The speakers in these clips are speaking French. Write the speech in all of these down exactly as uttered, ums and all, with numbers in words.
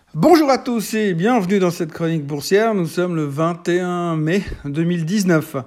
Bonjour à tous et bienvenue dans cette chronique boursière. Nous sommes le vingt et un mai deux mille dix-neuf.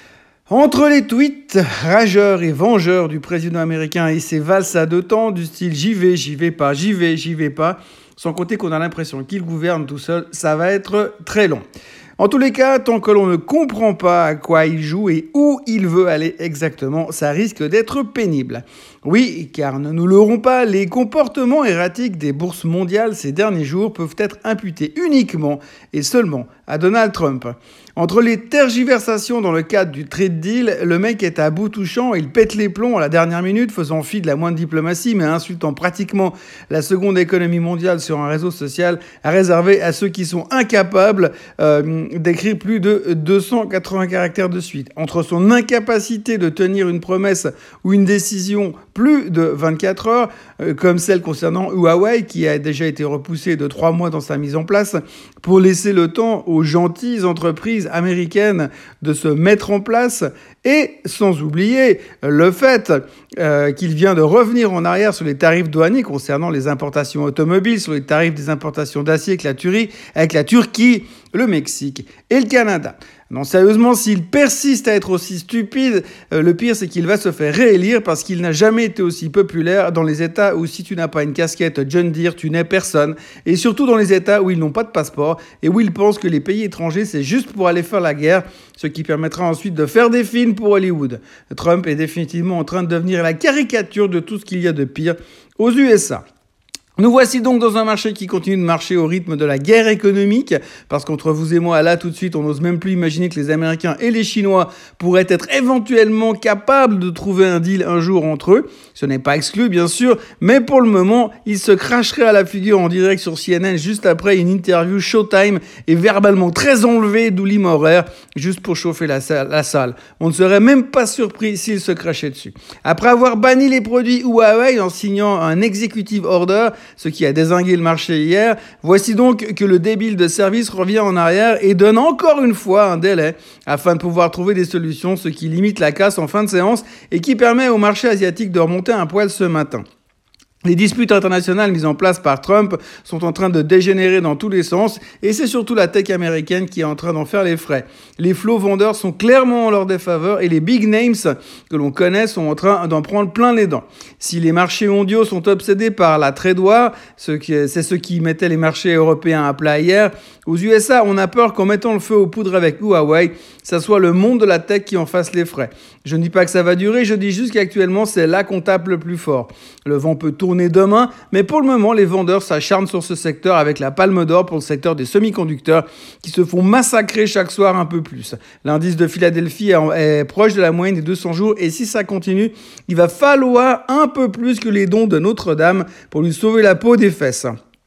Entre les tweets rageurs et vengeurs du président américain et ses valses à deux temps du style j'y vais, j'y vais pas, j'y vais, j'y vais pas, sans compter qu'on a l'impression qu'il gouverne tout seul, ça va être très long. En tous les cas, tant que l'on ne comprend pas à quoi il joue et où il veut aller exactement, ça risque d'être pénible. Oui, car ne nous leurrons pas, les comportements erratiques des bourses mondiales ces derniers jours peuvent être imputés uniquement et seulement à Donald Trump. Entre les tergiversations dans le cadre du trade deal, le mec est à bout touchant, il pète les plombs à la dernière minute, faisant fi de la moindre diplomatie, mais insultant pratiquement la seconde économie mondiale sur un réseau social réservé à ceux qui sont incapables euh, d'écrire plus de deux cent quatre-vingts caractères de suite. Entre son incapacité de tenir une promesse ou une décision plus de vingt-quatre heures, euh, comme celle concernant Huawei, qui a déjà été repoussée de trois mois dans sa mise en place, pour laisser le temps aux gentilles entreprises américaines de se mettre en place, et sans oublier le fait euh, qu'il vient de revenir en arrière sur les tarifs douaniers concernant les importations automobiles, sur les tarifs des importations d'acier avec la, Turie, avec la Turquie, le Mexique et le Canada. Non, sérieusement, s'il persiste à être aussi stupide, euh, le pire, c'est qu'il va se faire réélire parce qu'il n'a jamais été aussi populaire dans les États où si tu n'as pas une casquette John Deere, tu n'es personne. Et surtout dans les États où ils n'ont pas de passeport et où ils pensent que les pays étrangers, c'est juste pour aller faire la guerre, ce qui permettra ensuite de faire des films pour Hollywood. Trump est définitivement en train de devenir la caricature de tout ce qu'il y a de pire aux U S A. Nous voici donc dans un marché qui continue de marcher au rythme de la guerre économique, parce qu'entre vous et moi, là, tout de suite, on n'ose même plus imaginer que les Américains et les Chinois pourraient être éventuellement capables de trouver un deal un jour entre eux. Ce n'est pas exclu, bien sûr, mais pour le moment, ils se cracheraient à la figure en direct sur C N N juste après une interview Showtime et verbalement très enlevée d'où horaire, juste pour chauffer la salle, la salle. On ne serait même pas surpris s'ils se crachaient dessus. Après avoir banni les produits Huawei en signant un executive order, ce qui a dézingué le marché hier, voici donc que le débile de service revient en arrière et donne encore une fois un délai afin de pouvoir trouver des solutions, ce qui limite la casse en fin de séance et qui permet au marché asiatique de remonter un poil ce matin. Les disputes internationales mises en place par Trump sont en train de dégénérer dans tous les sens et c'est surtout la tech américaine qui est en train d'en faire les frais. Les flots vendeurs sont clairement en leur défaveur et les big names que l'on connaît sont en train d'en prendre plein les dents. Si les marchés mondiaux sont obsédés par la trade war, c'est ce qui mettait les marchés européens à plat hier, aux U S A, on a peur qu'en mettant le feu aux poudres avec Huawei, ça soit le monde de la tech qui en fasse les frais. Je ne dis pas que ça va durer, je dis juste qu'actuellement, c'est là qu'on tape le plus fort. Le vent peut tourner demain, mais pour le moment, les vendeurs s'acharnent sur ce secteur avec la palme d'or pour le secteur des semi-conducteurs qui se font massacrer chaque soir un peu plus. L'indice de Philadelphie est proche de la moyenne des deux cents jours et si ça continue, il va falloir un peu plus que les dons de Notre-Dame pour lui sauver la peau des fesses.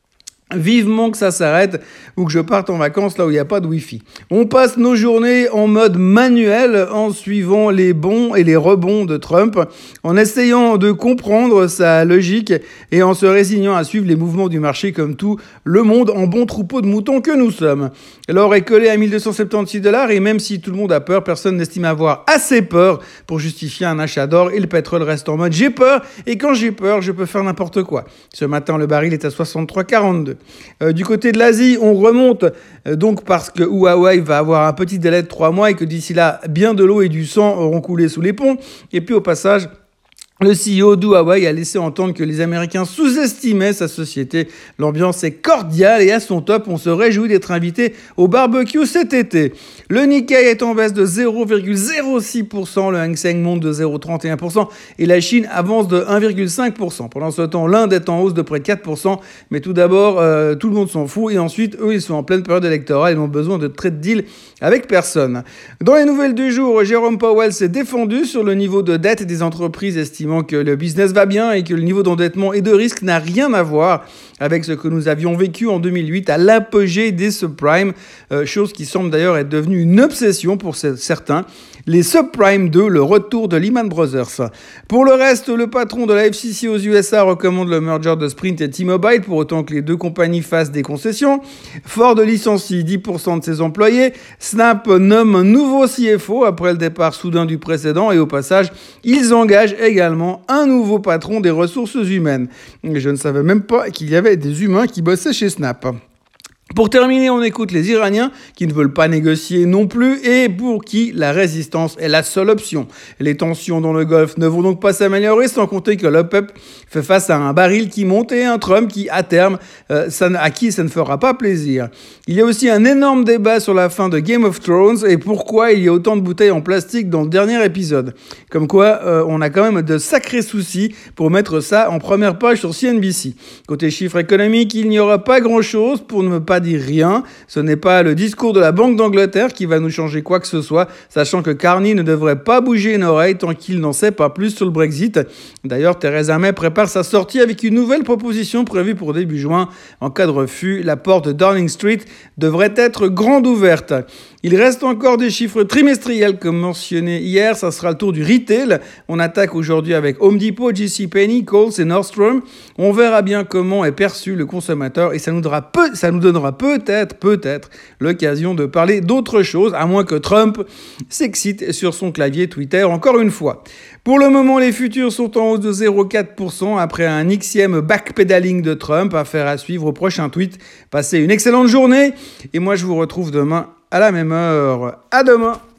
Vivement que ça s'arrête ou que je parte en vacances là où il n'y a pas de Wi-Fi. On passe nos journées en mode manuel en suivant les bons et les rebonds de Trump, en essayant de comprendre sa logique et en se résignant à suivre les mouvements du marché comme tout le monde en bon troupeau de moutons que nous sommes. L'or est collé à mille deux cent soixante-seize dollars et même si tout le monde a peur, personne n'estime avoir assez peur pour justifier un achat d'or et le pétrole reste en mode j'ai peur et quand j'ai peur, je peux faire n'importe quoi. Ce matin, le baril est à soixante-trois quarante-deux. Euh, du côté de l'Asie, on remonte euh, donc parce que Huawei va avoir un petit délai de trois mois et que d'ici là, bien de l'eau et du sang auront coulé sous les ponts. Et puis au passage, le C E O d'Huawei a laissé entendre que les Américains sous-estimaient sa société. L'ambiance est cordiale et à son top, on se réjouit d'être invité au barbecue cet été. Le Nikkei est en baisse de zéro virgule zéro six pour cent, le Hang Seng monte de zéro virgule trente et un pour cent et la Chine avance de un virgule cinq pour cent. Pendant ce temps, l'Inde est en hausse de près de quatre pour cent, mais tout d'abord, euh, tout le monde s'en fout et ensuite, eux, ils sont en pleine période électorale, ils ont besoin de trade deal avec personne. Dans les nouvelles du jour, Jérôme Powell s'est défendu sur le niveau de dette des entreprises estimant que le business va bien et que le niveau d'endettement et de risque n'a rien à voir avec ce que nous avions vécu en deux mille huit à l'apogée des subprimes, euh, chose qui semble d'ailleurs être devenue une obsession pour certains. les subprimes deux, le retour de Lehman Brothers. Pour le reste, le patron de la F C C aux U S A recommande le merger de Sprint et T-Mobile pour autant que les deux compagnies fassent des concessions. Ford licencie dix pour cent de ses employés. Snap nomme un nouveau C F O après le départ soudain du précédent et au passage, ils engagent également un nouveau patron des ressources humaines. Je ne savais même pas qu'il y avait des humains qui bossaient chez Snap. Pour terminer, on écoute les Iraniens qui ne veulent pas négocier non plus et pour qui la résistance est la seule option. Les tensions dans le Golfe ne vont donc pas s'améliorer sans compter que l'OPEP fait face à un baril qui monte et un Trump qui, à terme, euh, ça, à qui ça ne fera pas plaisir. Il y a aussi un énorme débat sur la fin de Game of Thrones et pourquoi il y a autant de bouteilles en plastique dans le dernier épisode. Comme quoi, euh, on a quand même de sacrés soucis pour mettre ça en première page sur C N B C. Côté chiffres économiques, il n'y aura pas grand-chose pour ne pas dire rien. Ce n'est pas le discours de la Banque d'Angleterre qui va nous changer quoi que ce soit, sachant que Carney ne devrait pas bouger une oreille tant qu'il n'en sait pas plus sur le Brexit. D'ailleurs, Theresa May prépare sa sortie avec une nouvelle proposition prévue pour début juin. En cas de refus, la porte de Downing Street devrait être grande ouverte. Il reste encore des chiffres trimestriels comme mentionné hier, ça sera le tour du retail. On attaque aujourd'hui avec Home Depot, J C Penney, Kohl's et Nordstrom. On verra bien comment est perçu le consommateur et ça nous donnera, peu, ça nous donnera peut-être, peut-être l'occasion de parler d'autre chose, à moins que Trump s'excite sur son clavier Twitter encore une fois. Pour le moment, les futurs sont en hausse de zéro virgule quatre pour cent après un xième backpedaling de Trump. Affaire à suivre au prochain tweet. Passez une excellente journée et moi je vous retrouve demain à la même heure. À demain!